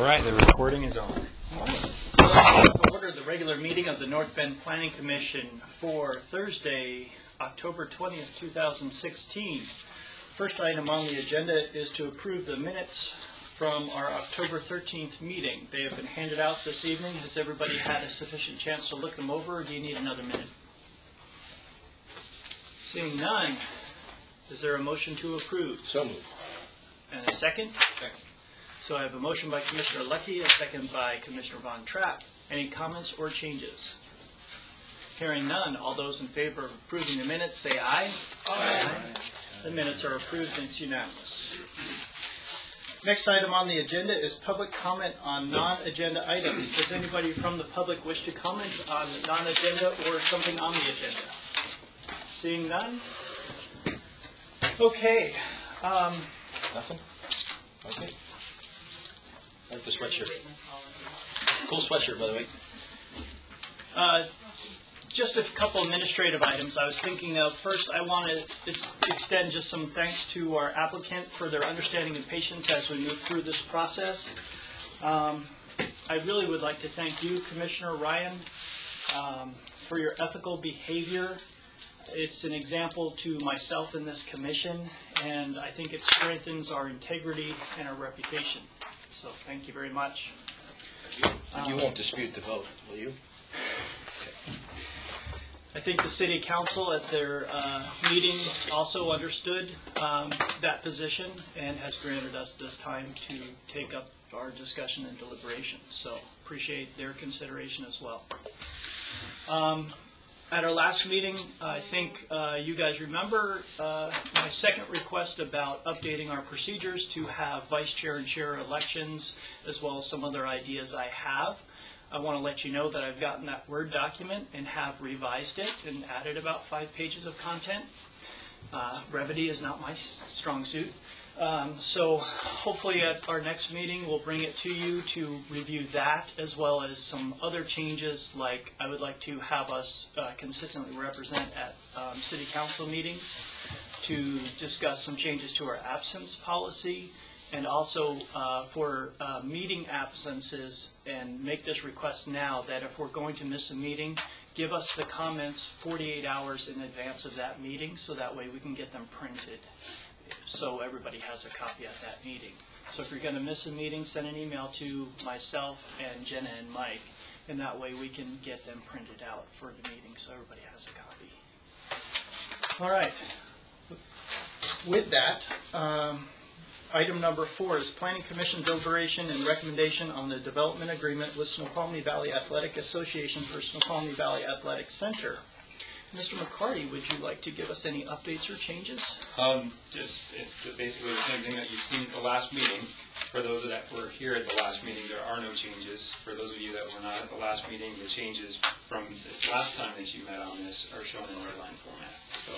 All right, the recording is on. So let's call to order the regular meeting of the North Bend Planning Commission for Thursday, October 20th, 2016. First item on the agenda is to approve the minutes from our October 13th meeting. They have been handed out this evening. Has everybody had a sufficient chance to look them over, or do you need another minute? Seeing none, is there a motion to approve? So moved. And a second? Second. So I have a motion by Commissioner Leckie, a second by Commissioner Von Trapp. Any comments or changes? Hearing none, all those in favor of approving the minutes say aye. Aye. The minutes are approved and it's unanimous. Next item on the agenda is public comment on non-agenda items. Does anybody from the public wish to comment on non-agenda or something on the agenda? Seeing none? Okay. Nothing? Okay. I like the sweatshirt. Cool sweatshirt, by the way. Just a couple administrative items I was thinking of. First, I want to extend just some thanks to our applicant for their understanding and patience as we move through this process. I really would like to thank you, Commissioner Ryan, for your ethical behavior. It's an example to myself and this commission, and I think it strengthens our integrity and our reputation. So thank you very much. And you won't dispute the vote, will you? I think the City Council at their meeting also understood that position and has granted us this time to take up our discussion and deliberations. So appreciate their consideration as well. At our last meeting, I think you guys remember my second request about updating our procedures to have vice chair and chair elections, as well as some other ideas I have. I want to let you know that I've gotten that Word document and have revised it and added about 5 pages of content. Brevity is not my strong suit. So hopefully at our next meeting we'll bring it to you to review that, as well as some other changes, like I would like to have us consistently represent at City Council meetings to discuss some changes to our absence policy, and also for meeting absences, and make this request now that if we're going to miss a meeting, give us the comments 48 hours in advance of that meeting, so that way we can get them printed, so everybody has a copy at that meeting. So if you're going to miss a meeting, send an email to myself and Jenna and Mike, and that way we can get them printed out for the meeting so everybody has a copy. All right. With that, item number 4 is Planning Commission deliberation and recommendation on the development agreement with Snoqualmie Valley Athletic Association for Snoqualmie Valley Athletic Center. Mr. McCarty, would you like to give us any updates or changes? It's basically the same thing that you've seen at the last meeting. For those that were here at the last meeting, there are no changes. For those of you that were not at the last meeting, the changes from the last time that you met on this are shown in red line format.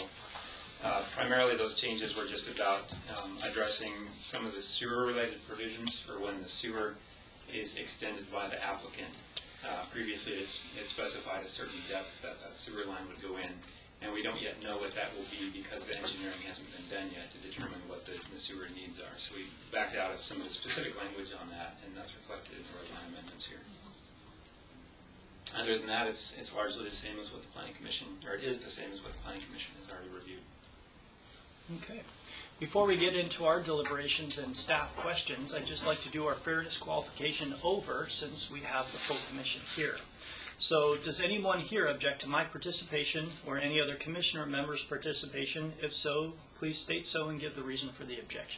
So primarily those changes were just about addressing some of the sewer-related provisions for when the sewer is extended by the applicant. Previously, it specified a certain depth that that sewer line would go in, and we don't yet know what that will be because the engineering hasn't been done yet to determine what the sewer needs are. So we backed out of some of the specific language on that, and that's reflected in the red line amendments here. Other than that, it's largely the same as what the Planning Commission, or it is the same as what the Planning Commission has already reviewed. Okay. Before we get into our deliberations and staff questions, I'd just like to do our fairness qualification over, since we have the full commission here. So does anyone here object to my participation or any other commissioner member's participation? If so, please state so and give the reason for the objection.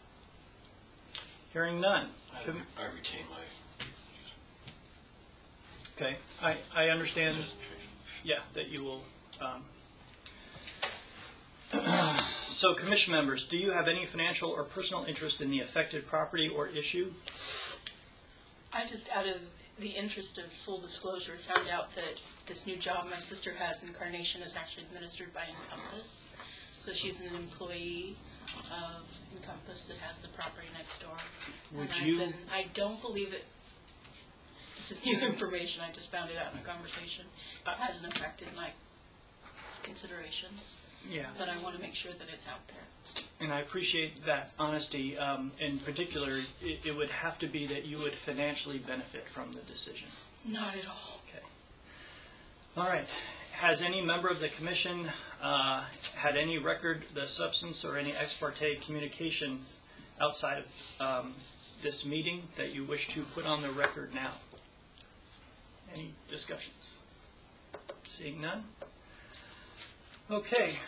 Hearing none. I retain my... Okay. I understand, yeah, that you will... So, commission members, do you have any financial or personal interest in the affected property or issue? I just, out of the interest of full disclosure, found out that this new job my sister has in Carnation is actually administered by Encompass. So she's an employee of Encompass that has the property next door. I don't believe it. This is new information. I just found it out in a conversation. It hasn't affected my considerations. Yeah. but I want to make sure that it's out there. And I appreciate that honesty. In particular, it would have to be that you would financially benefit from the decision. Not at all. Okay. All right. Has any member of the commission had any record, the substance, or any ex parte communication outside of this meeting that you wish to put on the record now? Any discussions? Seeing none? Okay.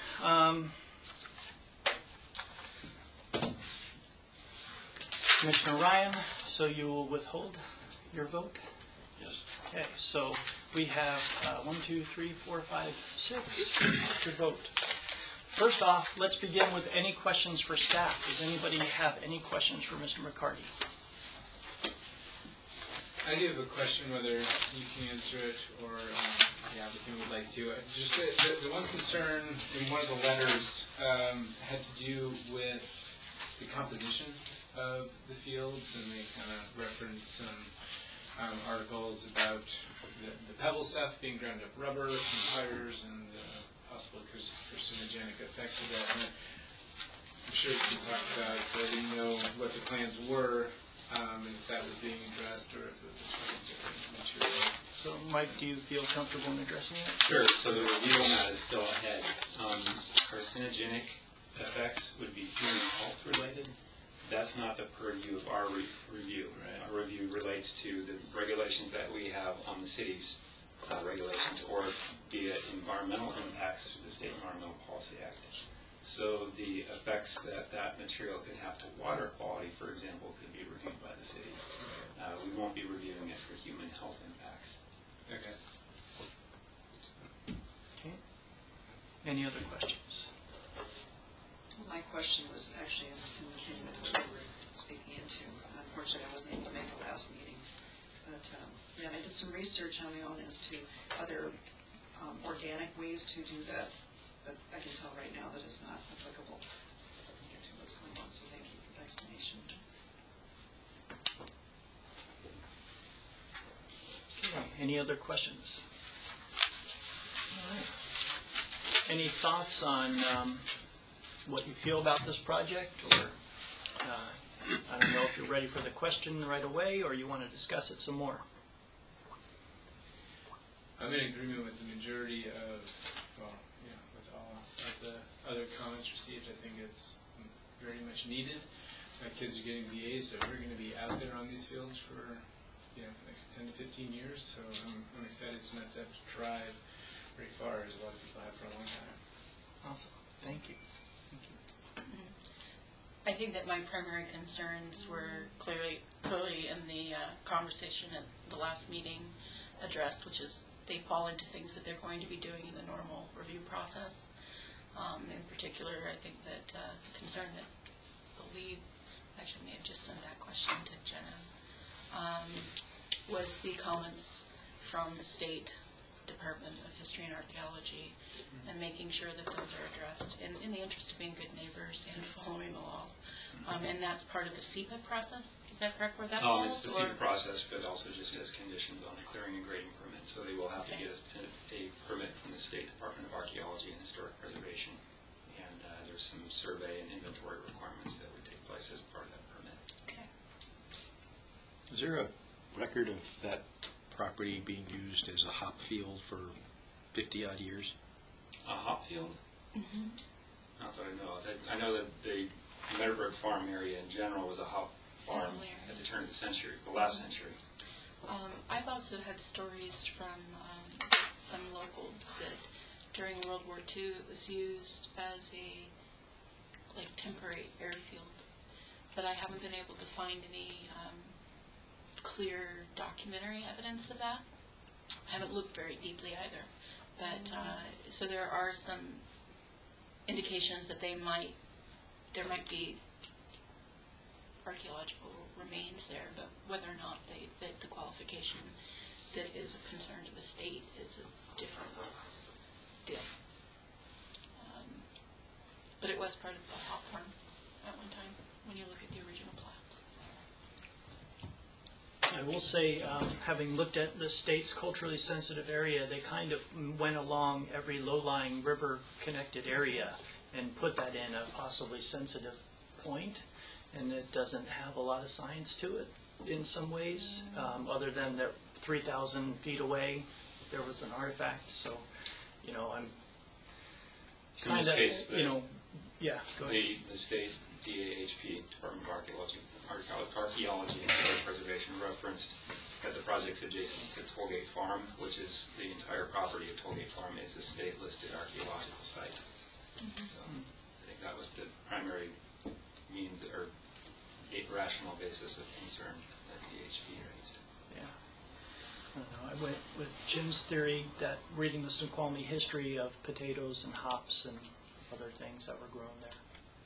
Commissioner Ryan, so you will withhold your vote? Yes. Okay, so we have 1, 2, 3, 4, 5, 6 to vote. First off, let's begin with any questions for staff. Does anybody have any questions for Mr. McCarty? I do have a question, whether you can answer it or the applicant would like to. Just the one concern in one of the letters had to do with the composition of the fields, and they kind of reference some articles about the pebble stuff being ground up rubber and tires and the possible carcinogenic effects of that. And I'm sure you can talk about it, but I didn't know what the plans were. And if that was being addressed or if it was a different material. So, Mike, do you feel comfortable in addressing it? Sure, so the review on that is still ahead. Carcinogenic effects would be human health related. That's not the purview of our review. Right. Our review relates to the regulations that we have on the city's regulations, or be it environmental impacts through the State Environmental Policy Act. So the effects that that material could have to water quality, for example, could be reviewed by the city. We won't be reviewing it for human health impacts. Okay. Okay. Any other questions? My question was actually indicating what we were speaking into. Unfortunately, I wasn't able to make the last meeting. But yeah, I did some research on my own as to other organic ways to do that. But I can tell right now that it's not applicable to what's going on. So thank you for the explanation. Okay. Any other questions? All right. Any thoughts on what you feel about this project, or I don't know if you're ready for the question right away, or you want to discuss it some more? I'm in agreement with the majority of, well, yeah, with all of the other comments received. I think it's very much needed. My kids are getting BAs, so we're going to be out there on these fields for the next 10 to 15 years. So I'm excited to not to have to drive very far, as a lot of people have for a long time. Awesome. Thank you. I think that my primary concerns were clearly in the conversation at the last meeting addressed, which is they fall into things that they're going to be doing in the normal review process. In particular, I think that the concern that I believe, actually may have just sent that question to Jenna, was the comments from the State Department of History and Archaeology, and making sure that those are addressed in the interest of being good neighbors and following the law. And that's part of the CEPA process. Is that correct, where that falls? It's the CEPA process, but also just as conditions on the clearing and grading permit. So they will have to get a permit from the State Department of Archaeology and Historic Preservation. And there's some survey and inventory requirements that would take place as part of that permit. Okay. Is there a record of that property being used as a hop field for 50-odd years? A hop field? Mm-hmm. Not that I know of. I know that the Meadowbrook Farm area in general was a hop farm at the turn of the century, the last century. I've also had stories from some locals that during World War II it was used as a temporary airfield, but I haven't been able to find any clear documentary evidence of that. I haven't looked very deeply either, but so there are some indications that there might be archaeological remains there, but whether or not they fit the qualification that is a concern to the state is a different deal. But it was part of the hop farm at one time when you look at the original plats. I will say, having looked at the state's culturally sensitive area, they kind of went along every low-lying river-connected area and put that in a possibly sensitive point, and it doesn't have a lot of science to it in some ways, other than that 3,000 feet away there was an artifact. So, I'm In this kind case, of, yeah, go ahead. the state DAHP, Department of Archaeology and Historic Preservation, referenced that the project's adjacent to Tollgate Farm, which is the entire property of Tollgate Farm, is a state-listed archaeological site. So I think that was the primary means or rational basis of concern that DHP raised. Yeah. I don't know. I went with Jim's theory that reading the Snoqualmie history of potatoes and hops and other things that were grown there.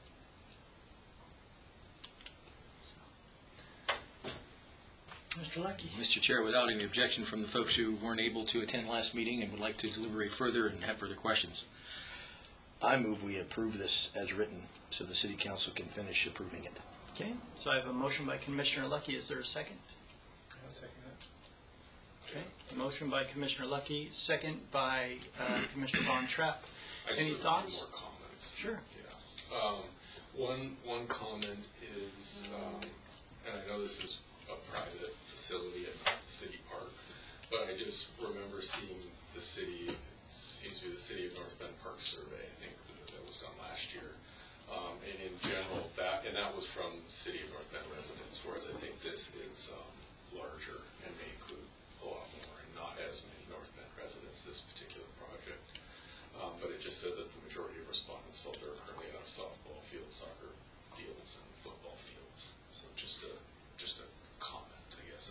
Mr. Lucky. Mr. Chair, without any objection from the folks who weren't able to attend last meeting and would like to deliberate further and have further questions, I move we approve this as written so the City Council can finish approving it. Okay, so I have a motion by Commissioner Lucky. Is there a second? I'll second that. Okay, a motion by Commissioner Lucky, second by Commissioner Von Trapp. I just Any have a thoughts? few more comments. Sure. Yeah. One comment is, and I know this is a private facility and not the city park, but I just remember seeing the city, it seems to be the City of North Bend Park Survey, I think that was done last year. And in general, that was from City of North Bend residents, whereas I think this is larger and may include a lot more and not as many North Bend residents, this particular project. But it just said that the majority of respondents felt there are currently enough softball fields, soccer fields, and football fields. So just a comment, I guess.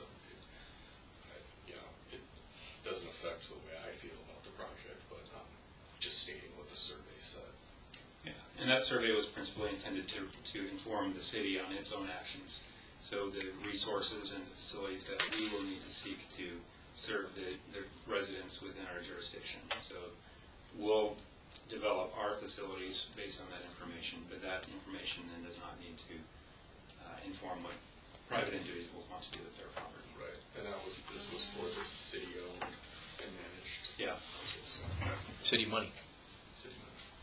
It doesn't affect the way I feel about the project, but just stating what the survey said. Yeah, and that survey was principally intended to inform the city on its own actions. So the resources and the facilities that we will need to seek to serve the residents within our jurisdiction. So we'll develop our facilities based on that information, but that information then does not need to inform what private individuals want to do with their property. Right, and this was for the city-owned and managed. Yeah. Okay, so, City money. city.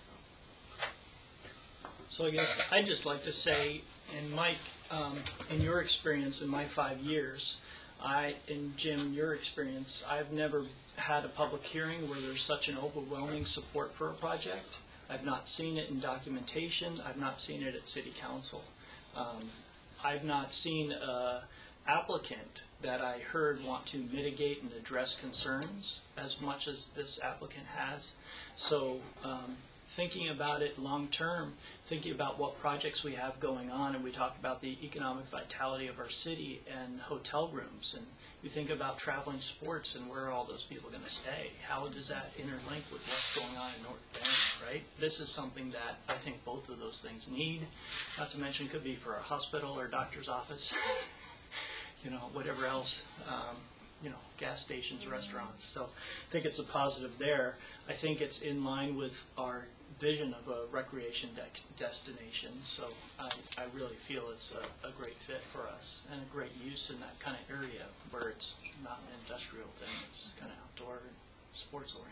So I guess I'd just like to say, and Mike, in your experience in my 5 years, and Jim, your experience, I've never had a public hearing where there's such an overwhelming support for a project. I've not seen it in documentation. I've not seen it at City Council. I've not seen an applicant that I heard want to mitigate and address concerns as much as this applicant has. So thinking about it long term, thinking about what projects we have going on, and we talked about the economic vitality of our city and hotel rooms, and you think about traveling sports and where are all those people going to stay? How does that interlink with what's going on in North Bend, right? This is something that I think both of those things need, not to mention it could be for a hospital or doctor's office, whatever else, gas stations, restaurants. So I think it's a positive there. I think it's in line with our vision of a recreation destination. So I really feel it's a great fit for us and a great use in that kind of area where it's not an industrial thing. It's kind of outdoor and sports oriented.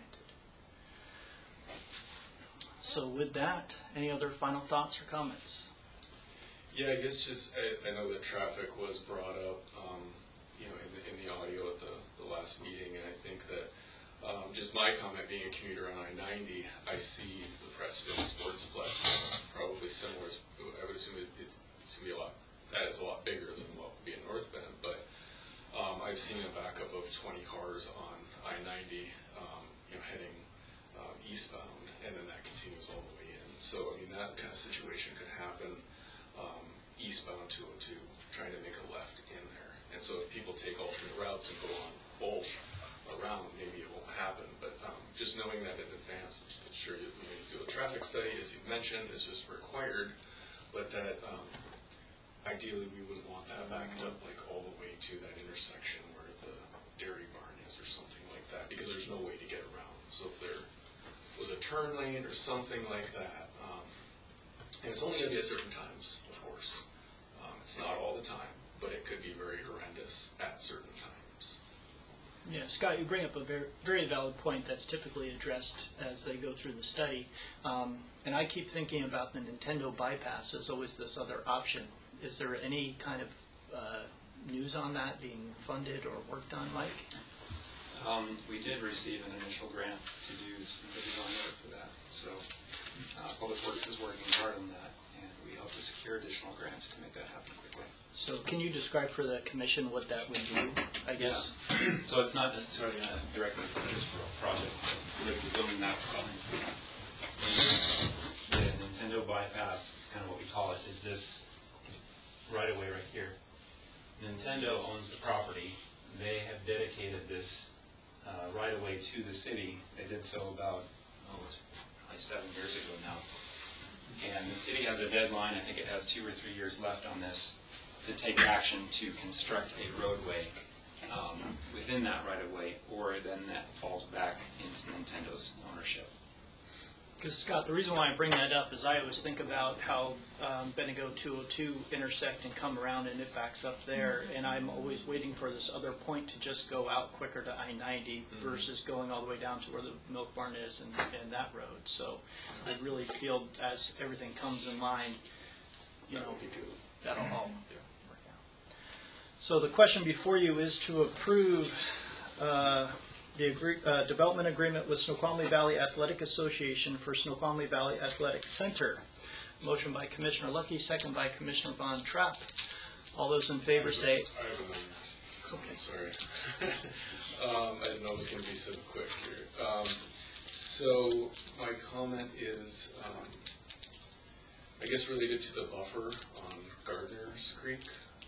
So with that, any other final thoughts or comments? Yeah, I guess just, I know that traffic was brought up, in the audio at the last meeting, and I think that just my comment being a commuter on I-90, I see the Preston Sportsplex as probably similar. I would assume it's going to be that is a lot bigger than what would be in North Bend, but I've seen a backup of 20 cars on I-90, heading eastbound, and then that continues all the way in. So, that kind of situation could happen eastbound 202, trying to make a left in there. And so if people take alternate routes and go on Bolsh around, maybe it won't happen. But just knowing that in advance, I'm sure you do a traffic study, as you mentioned, is just required, but that ideally we wouldn't want that backed up like all the way to that intersection where the dairy barn is or something like that, because there's no way to get around. So if there was a turn lane or something like that, and it's only going to be at certain times, of course. It's not all the time, but it could be very horrendous. this at certain times. Yeah, Scott, you bring up a very, very valid point that's typically addressed as they go through the study. And I keep thinking about the Nintendo bypass as always this other option. Is there any kind of news on that being funded or worked on, Mike? We did receive an initial grant to do some design work for that. So Public Works is working hard on that, and we hope to secure additional grants to make that happen quickly. So can you describe for the commission what that would do, I guess? Yeah. So it's not necessarily directly for this project, but with the zoning map problem. The Nintendo bypass is kind of what we call it, is this right away right here. Nintendo owns the property. They have dedicated this right away to the city. They did so about, it's probably 7 years ago now. And the city has a deadline, I think it has 2 or 3 years left on this, to take action to construct a roadway within that right of way, or then that falls back into Nintendo's ownership. Because, Scott, the reason why I bring that up is I always think about how Bendigo 202 intersect and come around and it backs up there, and I'm always waiting for this other point to just go out quicker to I-90 versus going all the way down to where the milk barn is and that road. So I really feel as everything comes in line, you know, that'll all work out. So the question before you is to approve the development agreement with Snoqualmie Valley Athletic Association for Snoqualmie Valley Athletic Center. Motion by Commissioner Lucky, second by Commissioner Von Trapp. All those in favor say... I have another. Okay. Sorry. I didn't know it was going to be so quick here. So my comment is, I guess related to the buffer on Gardner's Creek.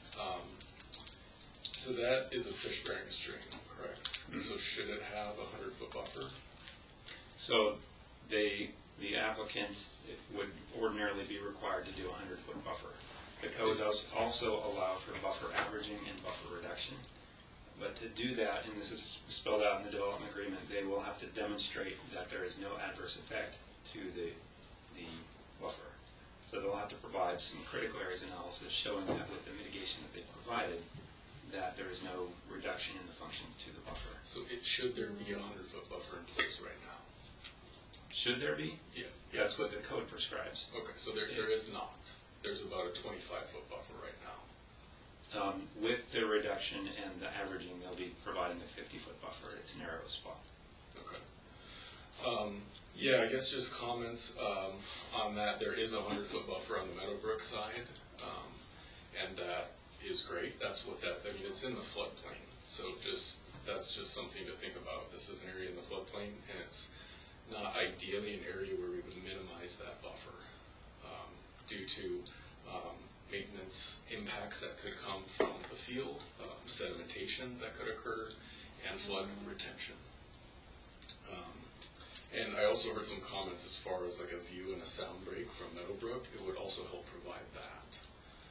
So that is a fish-bearing stream, correct? Mm-hmm. So should it have a 100-foot buffer? So the applicant would ordinarily be required to do a 100-foot buffer. The code does also allow for buffer averaging and buffer reduction. But to do that, and this is spelled out in the development agreement, they will have to demonstrate that there is no adverse effect to the buffer. So they'll have to provide some critical areas analysis showing that with the mitigation that they've provided, that there is no reduction in the functions to the buffer. So should there be a 100-foot buffer in place right now? Should there be? Yeah. That's what the code prescribes. Okay, so there is not. There's about a 25-foot buffer right now. With the reduction and the averaging, they'll be providing a 50-foot buffer. It's a narrow spot. Okay. Yeah, I guess just comments on that. There is a 100-foot buffer on the Meadowbrook side, and that is great. That's what that, I mean, it's in the floodplain. So that's just something to think about. This is an area in the floodplain, and it's not ideally an area where we would minimize that buffer due to maintenance impacts that could come from the field, sedimentation that could occur, and flood retention. And I also heard some comments as far as like a view and a sound break from Meadowbrook. It would also help provide that.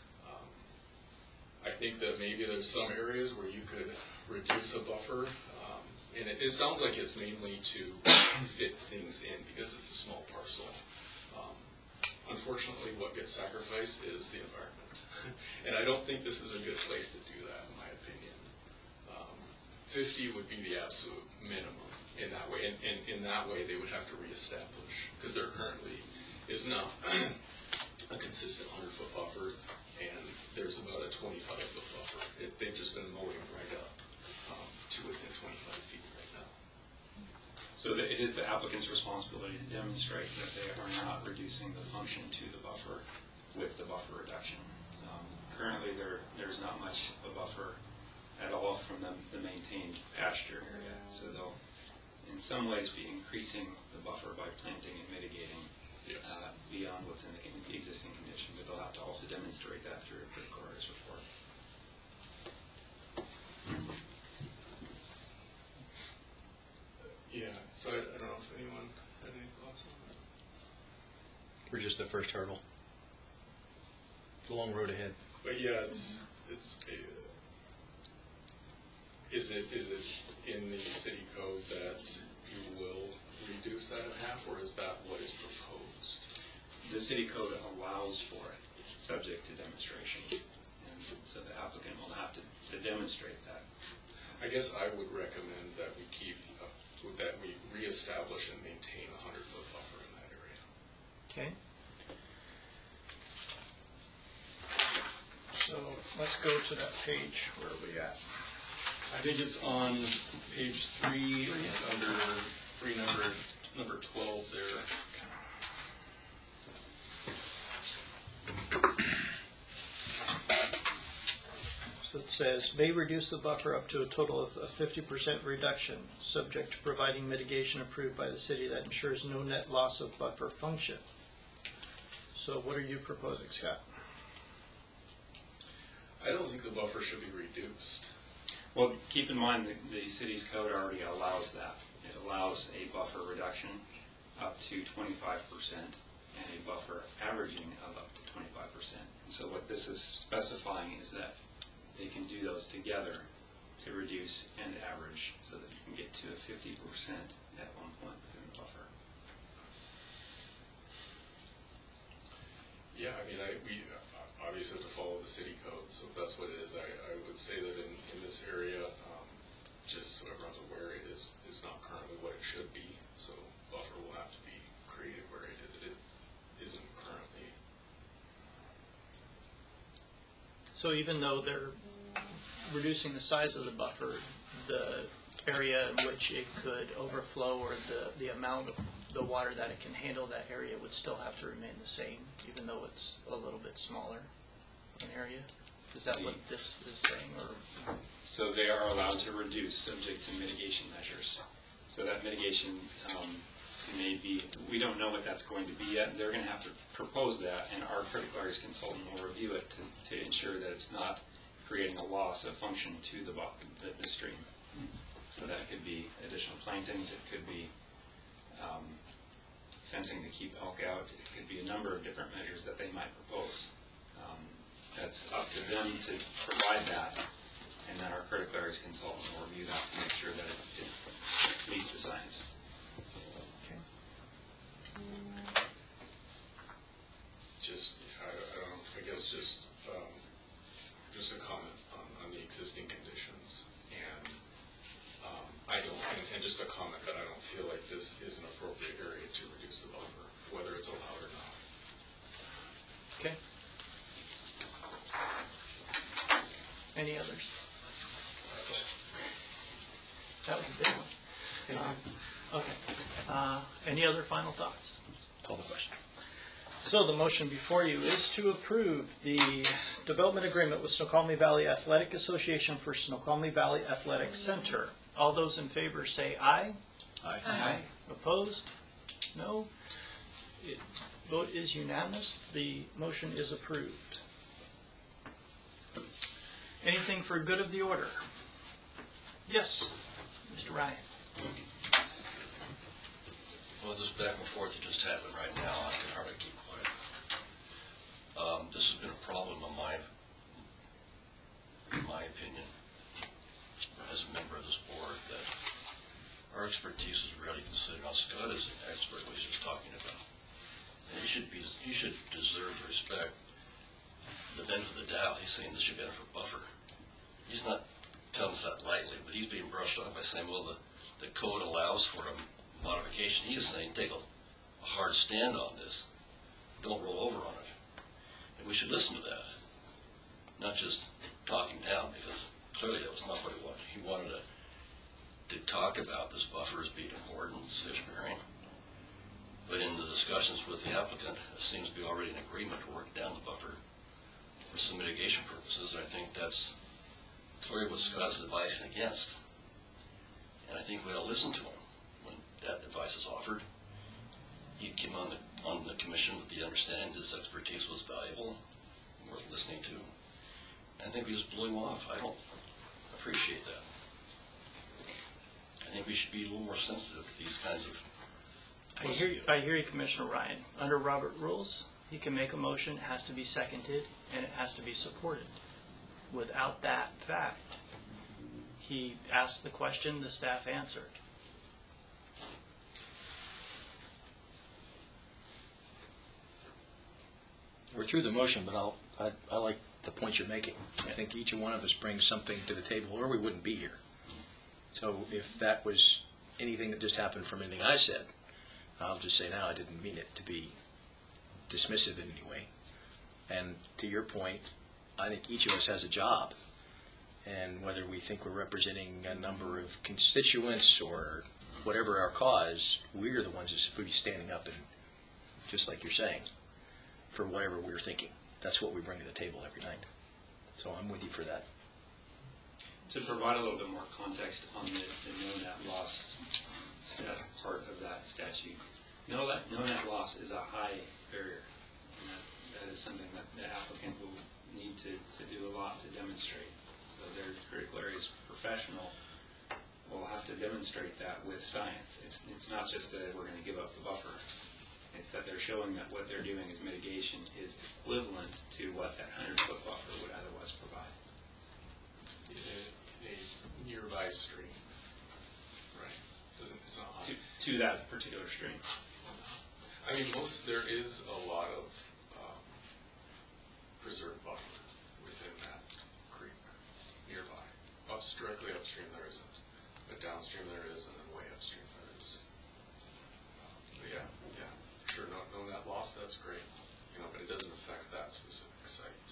I think that maybe there's some areas where you could reduce a buffer, and it sounds like it's mainly to fit things in because it's a small parcel. Unfortunately, what gets sacrificed is the environment. And I don't think this is a good place to do that, in my opinion. 50 would be the absolute minimum in that way. And in that way, they would have to reestablish, because there currently is not a consistent 100-foot buffer, and there's about a 25-foot buffer. They've just been mowing right up to within 25 feet right now. So it is the applicant's responsibility to demonstrate that they are not reducing the function to the buffer with the buffer reduction. Currently, there's not much of a buffer at all from the maintained pasture area. So they'll, in some ways, be increasing the buffer by planting and mitigating beyond what's in the existing condition. But they'll have to also demonstrate that through a critical areas report. Yeah, so I don't know if anyone had any thoughts on that. We're just the first hurdle. It's a long road ahead. But yeah, is it in the city code that you will reduce that in half, or is that what is proposed? The city code allows for it, subject to demonstration. And So the applicant will have to demonstrate that. I guess I would recommend that we keep, that we reestablish and maintain a 100-foot buffer in that area. Okay. So let's go to that page. Where are we at? I think it's on page 3, under number 12 there. So it says, may reduce the buffer up to a total of a 50% reduction, subject to providing mitigation approved by the city that ensures no net loss of buffer function. So what are you proposing, Scott? I don't think the buffer should be reduced. Well, keep in mind that the city's code already allows that. It allows a buffer reduction up to 25% and a buffer averaging of up to 25%. And so what this is specifying is that they can do those together to reduce and average so that you can get to a 50% at one point within the buffer. Yeah, I mean, we obviously have to follow the city code, so if that's what it is, I would say that in this area, just so everyone's aware, it is not currently what it should be, so buffer will have to be created where it isn't currently. So even though they're reducing the size of the buffer, the area in which it could overflow or the amount of the water that it can handle, that area would still have to remain the same, even though it's a little bit smaller an area? Is that what this is saying? Or So they are allowed to reduce subject to mitigation measures. So that mitigation may be, we don't know what that's going to be yet. They're going to have to propose that, and our critical areas consultant will review it to ensure that it's not creating a loss of function to the stream. So that could be additional planktons, it could be fencing to keep elk out, it could be a number of different measures that they might propose. That's up to them to provide that, and then our critical areas consultant will review that to make sure that it meets the science. okay. Just, I don't know, I guess just a comment on the existing conditions, and and just a comment that I don't feel like this is an appropriate area to reduce the buffer, whether it's allowed or not. Okay. Any others? That's all. That was a big one. Okay. Any other final thoughts? Call the question. So the motion before you is to approve the development agreement with Snoqualmie Valley Athletic Association for Snoqualmie Valley Athletic Center. All those in favor say aye. Aye. Aye. Opposed? No. Vote is unanimous. The motion is approved. Anything for good of the order? Yes, Mr. Ryan. Well, this back and forth that just happened right now, I can hardly keep quiet. This has been a problem in my opinion, as a member of this board, that our expertise is rarely considered. Now, Scott is an expert what he's just talking about. And he should deserve respect, the benefit of the doubt. He's saying this should be a buffer. He's not telling us that lightly, but he's being brushed off by saying, well, the code allows for a modification. He is saying, take a hard stand on this. Don't roll over on it. And we should listen to that, not just talking down, because clearly that was not what he wanted. He wanted to talk about this buffer as being important, this fish bearing. But in the discussions with the applicant, it seems to be already an agreement to work down the buffer for some mitigation purposes. I think that's clearly what Scott's advising against. And I think we ought to listen to him when that advice is offered. He came on the commission with the understanding that his expertise was valuable, worth listening to. And I think we just blew him off. I don't appreciate that. I think we should be a little more sensitive to these kinds of... I hear you, Commissioner Ryan. Under Robert rules, he can make a motion, it has to be seconded, and it has to be supported. Without that fact, he asked the question, the staff answered. We're through the motion, but I like the point you're making. I think each one of us brings something to the table, or we wouldn't be here. So if that was anything that just happened from anything I said, I'll just say now I didn't mean it to be dismissive in any way. And to your point, I think each of us has a job. And whether we think we're representing a number of constituents or whatever our cause, we're the ones that should be standing up and, just like you're saying, for whatever we're thinking. That's what we bring to the table every night. So I'm with you for that. To provide a little bit more context on the no net loss part of that statute, no net loss is a high barrier. And that is something that the applicant will need to do a lot to demonstrate. So their critical areas professional will have to demonstrate that with science. It's not just that we're going to give up the buffer. It's that they're showing that what they're doing as mitigation is equivalent to what that 100-foot buffer would otherwise provide. A nearby stream, right? It's not high. To that particular stream. I mean, there is a lot of preserved buffer within that creek nearby. Directly upstream there isn't, but downstream there is, and then way upstream there is. But yeah, for sure. No net loss, that's great. But it doesn't affect that specific site.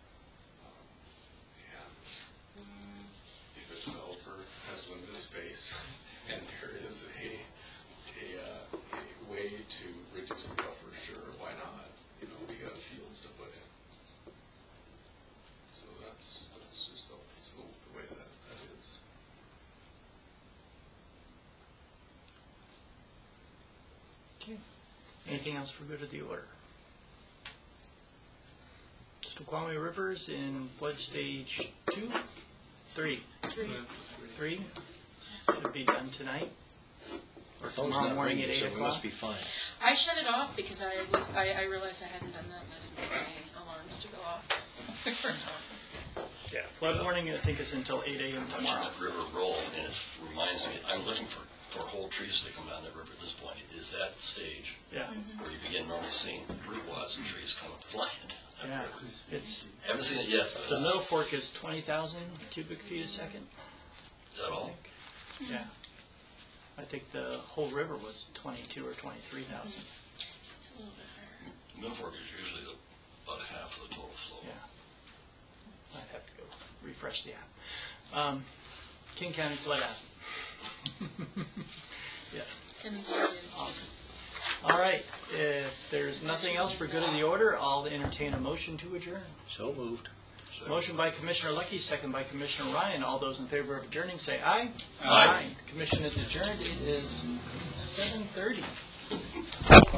And if a developer has limited space, and there is a way to reduce the buffer, sure, why not? We got fields to put in. So that's just the way that is. Okay. Anything else for good of the order? Snoqualmie Rivers in flood stage 2? 3? 3? Should be done tonight. Or Phone's tomorrow not morning ringing, at 8 so we o'clock. must be fine. I shut it off because I realized I hadn't done that and I didn't want any alarms to go off. Yeah, flood warning I think is until 8 a.m. I'm watching tomorrow. that river roll, and it reminds me, I'm looking for whole trees to come down that river at this point. It is that stage Yeah, where you begin normally seeing root wads and trees coming flying down yeah. that river. It's Haven't seen it yet. But the middle fork is 20,000 cubic feet a second. Is that I all? think. Yeah. I think the whole river was 22 or 23,000. It's a little bit higher. Middle Fork is usually about half the total flow. Yeah. I'd have to go refresh the app. King County Flood app. Yes. Demonstrated. Awesome. All right. If there's nothing else for good of the order, I'll entertain a motion to adjourn. So moved. So- Motion by Commissioner Lucky, second by Commissioner Ryan. All those in favor of adjourning say aye. Aye. Commission is adjourned. It is 7:30.